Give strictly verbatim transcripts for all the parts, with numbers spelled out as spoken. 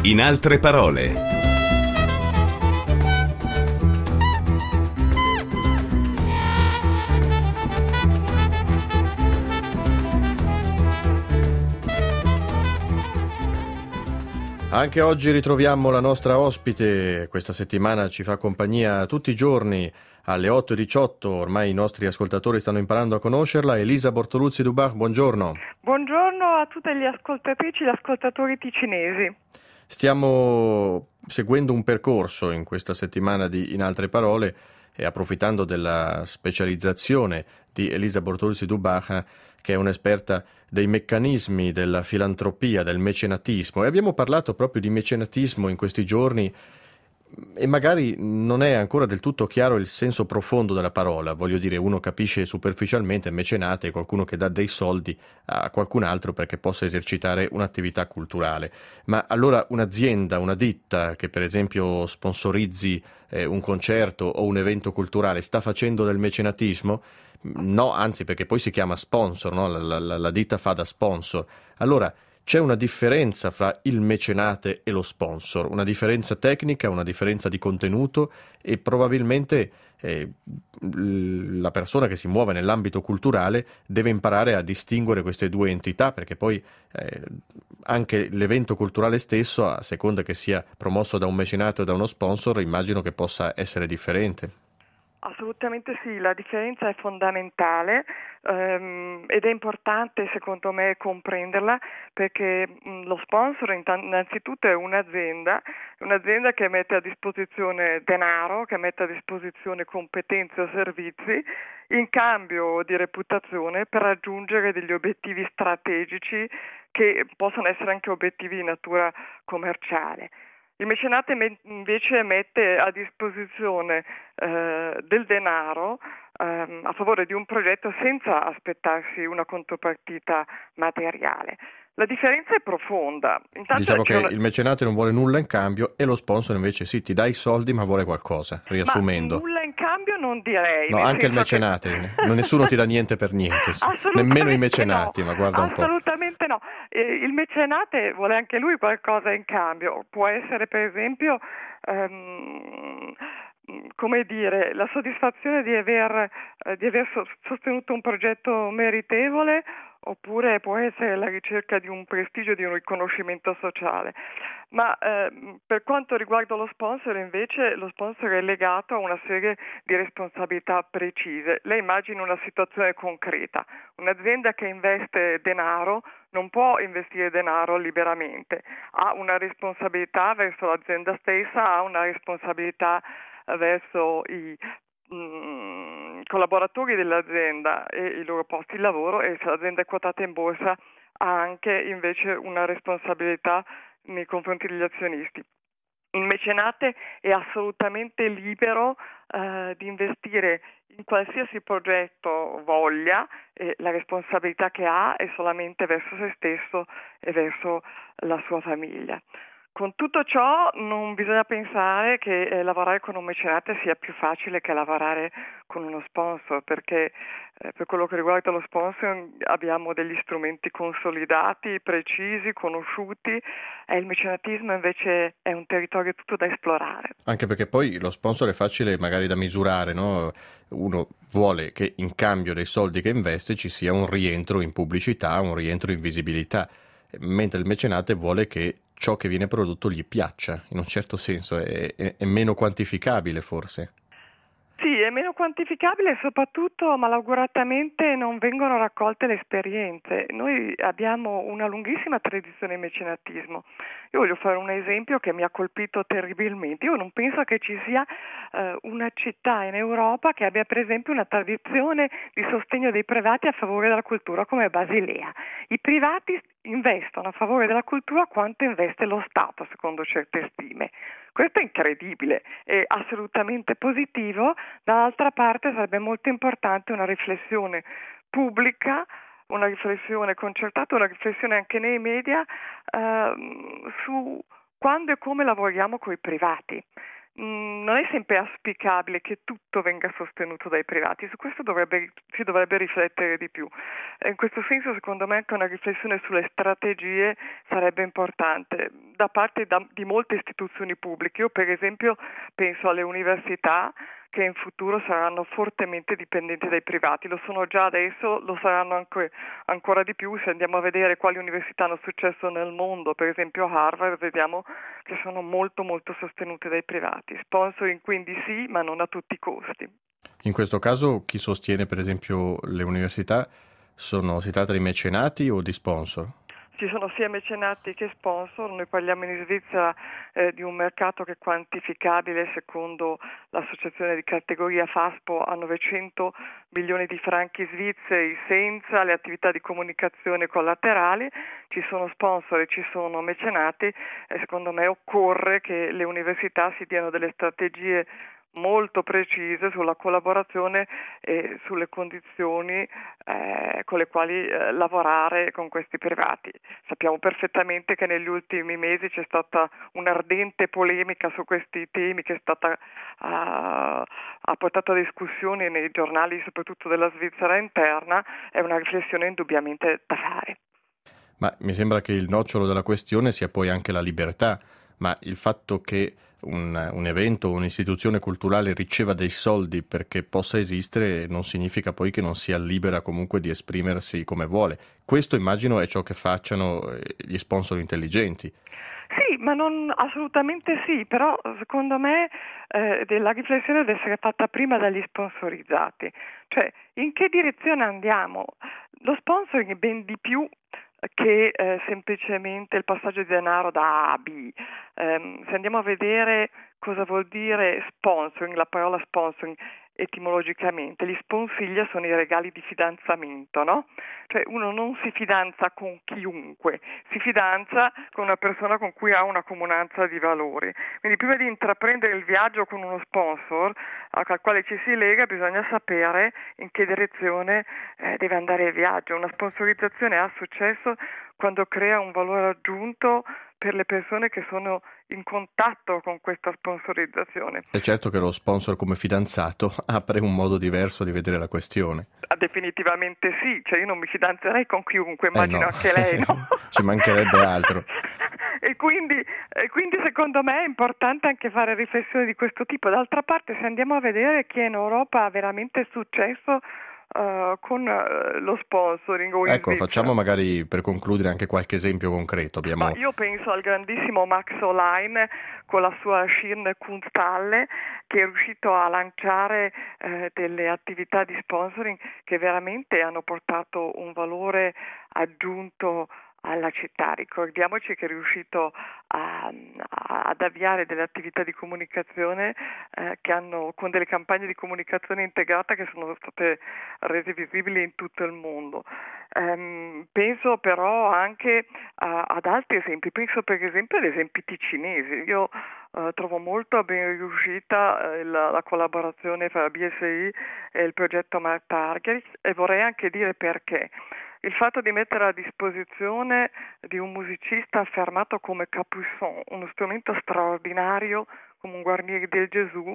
In altre parole. Anche oggi ritroviamo la nostra ospite, questa settimana ci fa compagnia tutti i giorni alle otto e diciotto, ormai i nostri ascoltatori stanno imparando a conoscerla, Elisa Bortoluzzi-Dubach, buongiorno. Buongiorno a tutte le ascoltatrici e gli ascoltatori ticinesi. Stiamo seguendo un percorso in questa settimana di In altre parole e approfittando della specializzazione di Elisa Bortoluzzi-Dubach, che è un'esperta dei meccanismi della filantropia, del mecenatismo, e abbiamo parlato proprio di mecenatismo in questi giorni e magari non è ancora del tutto chiaro il senso profondo della parola. Voglio dire, uno capisce superficialmente mecenate, qualcuno che dà dei soldi a qualcun altro perché possa esercitare un'attività culturale, ma allora un'azienda, una ditta che per esempio sponsorizzi eh, un concerto o un evento culturale sta facendo del mecenatismo? No, anzi, perché poi si chiama sponsor, no? la, la, la ditta fa da sponsor. Allora c'è una differenza fra il mecenate e lo sponsor, una differenza tecnica, una differenza di contenuto e probabilmente eh, la persona che si muove nell'ambito culturale deve imparare a distinguere queste due entità, perché poi eh, anche l'evento culturale stesso, a seconda che sia promosso da un mecenate o da uno sponsor, immagino che possa essere differente. Assolutamente sì, la differenza è fondamentale ehm, ed è importante secondo me comprenderla, perché mh, lo sponsor intan- innanzitutto è un'azienda, un'azienda che mette a disposizione denaro, che mette a disposizione competenze o servizi in cambio di reputazione per raggiungere degli obiettivi strategici che possono essere anche obiettivi di natura commerciale. Il mecenate invece mette a disposizione eh, del denaro ehm, a favore di un progetto senza aspettarsi una contropartita materiale. La differenza è profonda. Intanto diciamo che una... il mecenate non vuole nulla in cambio e lo sponsor invece sì, ti dà i soldi ma vuole qualcosa, riassumendo. Ma nulla in cambio non direi. No, anche il mecenate, che... nessuno ti dà niente per niente, nemmeno i mecenati, no. ma guarda un po'. Assolutamente no. Eh, il mecenate vuole anche lui qualcosa in cambio, può essere per esempio um, come dire, la soddisfazione di aver, eh, di aver sostenuto un progetto meritevole, oppure può essere la ricerca di un prestigio, di un riconoscimento sociale. Ma eh, per quanto riguarda lo sponsor invece, lo sponsor è legato a una serie di responsabilità precise. Lei immagina una situazione concreta, un'azienda che investe denaro non può investire denaro liberamente, ha una responsabilità verso l'azienda stessa, ha una responsabilità verso i mh, collaboratori dell'azienda e i loro posti di lavoro, e se l'azienda è quotata in borsa ha anche invece una responsabilità nei confronti degli azionisti. Il mecenate è assolutamente libero eh, di investire in qualsiasi progetto voglia, e la responsabilità che ha è solamente verso se stesso e verso la sua famiglia. Con tutto ciò non bisogna pensare che eh, lavorare con un mecenate sia più facile che lavorare con uno sponsor, perché eh, per quello che riguarda lo sponsor abbiamo degli strumenti consolidati, precisi, conosciuti, e il mecenatismo invece è un territorio tutto da esplorare. Anche perché poi lo sponsor è facile magari da misurare, no? Uno vuole che in cambio dei soldi che investe ci sia un rientro in pubblicità, un rientro in visibilità, mentre il mecenate vuole che ciò che viene prodotto gli piaccia, in un certo senso, è, è, è meno quantificabile forse. Sì, è meno quantificabile e soprattutto malauguratamente non vengono raccolte le esperienze. Noi abbiamo una lunghissima tradizione di mecenatismo. Io voglio fare un esempio che mi ha colpito terribilmente. Io non penso che ci sia eh, una città in Europa che abbia per esempio una tradizione di sostegno dei privati a favore della cultura come Basilea. I privati investono a favore della cultura quanto investe lo Stato, secondo certe stime. Questo è incredibile, è assolutamente positivo. Dall'altra parte sarebbe molto importante una riflessione pubblica, una riflessione concertata, una riflessione anche nei media eh, su quando e come lavoriamo con i privati. mh, non è sempre auspicabile che tutto venga sostenuto dai privati. Su questo dovrebbe, si dovrebbe riflettere di più. In questo senso, secondo me, anche una riflessione sulle strategie sarebbe importante da parte da, di molte istituzioni pubbliche. Io, per esempio, penso alle università, che in futuro saranno fortemente dipendenti dai privati. Lo sono già adesso, lo saranno anche, ancora di più. Se andiamo a vedere quali università hanno successo nel mondo, per esempio Harvard, vediamo che sono molto molto sostenute dai privati. Sponsoring quindi sì, ma non a tutti i costi. In questo caso chi sostiene per esempio le università, sono, si tratta di mecenati o di sponsor? Ci sono sia mecenati che sponsor. Noi parliamo in Svizzera eh, di un mercato che è quantificabile secondo l'associazione di categoria FASPO a novecento milioni di franchi svizzeri senza le attività di comunicazione collaterali. Ci sono sponsor e ci sono mecenati e secondo me occorre che le università si diano delle strategie molto precise sulla collaborazione e sulle condizioni eh, con le quali eh, lavorare con questi privati. Sappiamo perfettamente che negli ultimi mesi c'è stata un'ardente polemica su questi temi che è stata, uh, ha portato a discussioni nei giornali soprattutto della Svizzera interna. È una riflessione indubbiamente da fare. Ma mi sembra che il nocciolo della questione sia poi anche la libertà, ma il fatto che un, un evento o un'istituzione culturale riceva dei soldi perché possa esistere non significa poi che non sia libera comunque di esprimersi come vuole. Questo immagino è ciò che facciano gli sponsor intelligenti. Sì, ma non assolutamente sì, però secondo me eh, la riflessione deve essere fatta prima dagli sponsorizzati. Cioè, in che direzione andiamo? Lo sponsoring è ben di più che eh, semplicemente il passaggio di denaro da A a B. Um, se andiamo a vedere cosa vuol dire sponsoring, la parola sponsoring etimologicamente, gli sponsiglia sono i regali di fidanzamento, no? Cioè uno non si fidanza con chiunque, si fidanza con una persona con cui ha una comunanza di valori. Quindi prima di intraprendere il viaggio con uno sponsor al quale ci si lega bisogna sapere in che direzione eh, deve andare il viaggio. Una sponsorizzazione ha successo quando crea un valore aggiunto per le persone che sono in contatto con questa sponsorizzazione. È certo che lo sponsor come fidanzato apre un modo diverso di vedere la questione. Ah, definitivamente sì, cioè io non mi fidanzerei con chiunque, immagino eh no. anche lei, no? Ci mancherebbe altro. E quindi, e quindi secondo me è importante anche fare riflessioni di questo tipo. D'altra parte, se andiamo a vedere chi in Europa ha veramente successo Uh, con uh, lo sponsoring o in Ecco, Svizzera. facciamo magari per concludere anche qualche esempio concreto. Abbiamo... Ma io penso al grandissimo Max Olein con la sua Schirn Kunsthalle, che è riuscito a lanciare eh, delle attività di sponsoring che veramente hanno portato un valore aggiunto alla città. Ricordiamoci che è riuscito a, a, ad avviare delle attività di comunicazione eh, che hanno, con delle campagne di comunicazione integrata che sono state rese visibili in tutto il mondo. Um, penso però anche a, ad altri esempi, penso per esempio ad esempi ticinesi. Io uh, trovo molto ben riuscita uh, la, la collaborazione fra B S I e il progetto Mark Target e vorrei anche dire perché. Il fatto di mettere a disposizione di un musicista affermato come Capuçon, uno strumento straordinario come un guarniere del Gesù,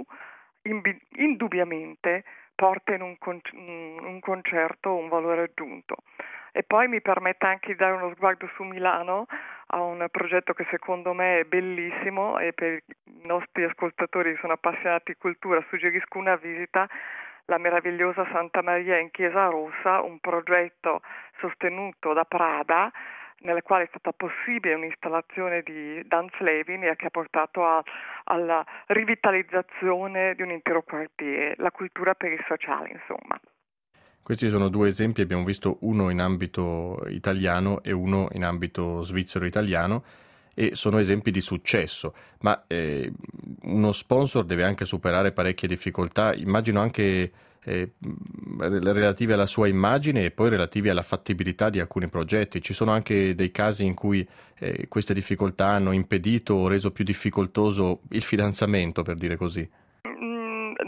indubbiamente porta in un, con- un concerto un valore aggiunto. E poi mi permette anche di dare uno sguardo su Milano a un progetto che secondo me è bellissimo e per i nostri ascoltatori che sono appassionati di cultura suggerisco una visita. La meravigliosa Santa Maria in Chiesa Rossa, un progetto sostenuto da Prada, nella quale è stata possibile un'installazione di Dan Flavin e che ha portato a, alla rivitalizzazione di un intero quartiere, la cultura per il sociale, insomma. Questi sono due esempi, abbiamo visto uno in ambito italiano e uno in ambito svizzero-italiano, e sono esempi di successo, ma eh, uno sponsor deve anche superare parecchie difficoltà, immagino anche eh, relative alla sua immagine e poi relative alla fattibilità di alcuni progetti. Ci sono anche dei casi in cui eh, queste difficoltà hanno impedito o reso più difficoltoso il fidanzamento, per dire così.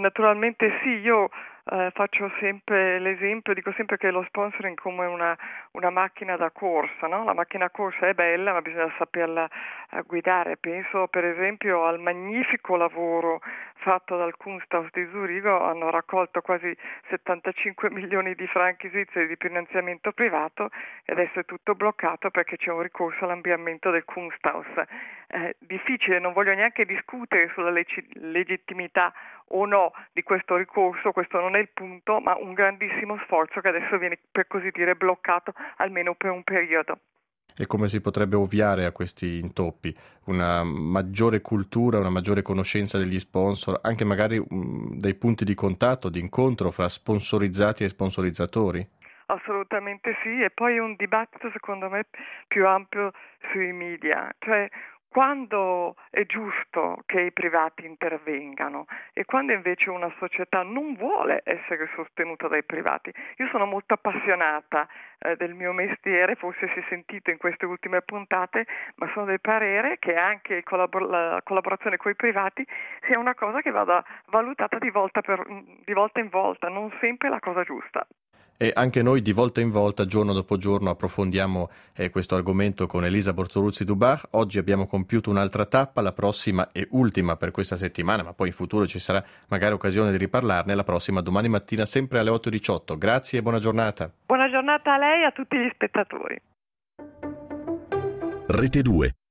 naturalmente sì, io eh, faccio sempre l'esempio, dico sempre che lo sponsoring è come una, una macchina da corsa, no? La macchina da corsa è bella, ma bisogna saperla eh, guidare. Penso per esempio al magnifico lavoro fatto dal Kunsthaus di Zurigo, hanno raccolto quasi settantacinque milioni di franchi svizzeri di finanziamento privato e adesso è tutto bloccato perché c'è un ricorso all'ampliamento del Kunsthaus. Eh, difficile, non voglio neanche discutere sulla leg- legittimità o no di questo ricorso, questo non è il punto, ma un grandissimo sforzo che adesso viene per così dire bloccato almeno per un periodo. E come si potrebbe ovviare a questi intoppi? Una maggiore cultura, una maggiore conoscenza degli sponsor, anche magari um, dei punti di contatto, di incontro fra sponsorizzati e sponsorizzatori? Assolutamente sì, e poi un dibattito secondo me più ampio sui media, cioè quando è giusto che i privati intervengano e quando invece una società non vuole essere sostenuta dai privati. Io sono molto appassionata eh, del mio mestiere, forse si è sentito in queste ultime puntate, ma sono del parere che anche collabor- la collaborazione con i privati sia una cosa che vada valutata di volta, per, di volta in volta, non sempre la cosa giusta. E anche noi di volta in volta, giorno dopo giorno, approfondiamo eh, questo argomento con Elisa Bortoluzzi-Dubach. Oggi abbiamo compiuto un'altra tappa, la prossima e ultima per questa settimana, ma poi in futuro ci sarà magari occasione di riparlarne. La prossima domani mattina sempre alle otto e diciotto. Grazie e buona giornata. Buona giornata a lei e a tutti gli spettatori. Rete due.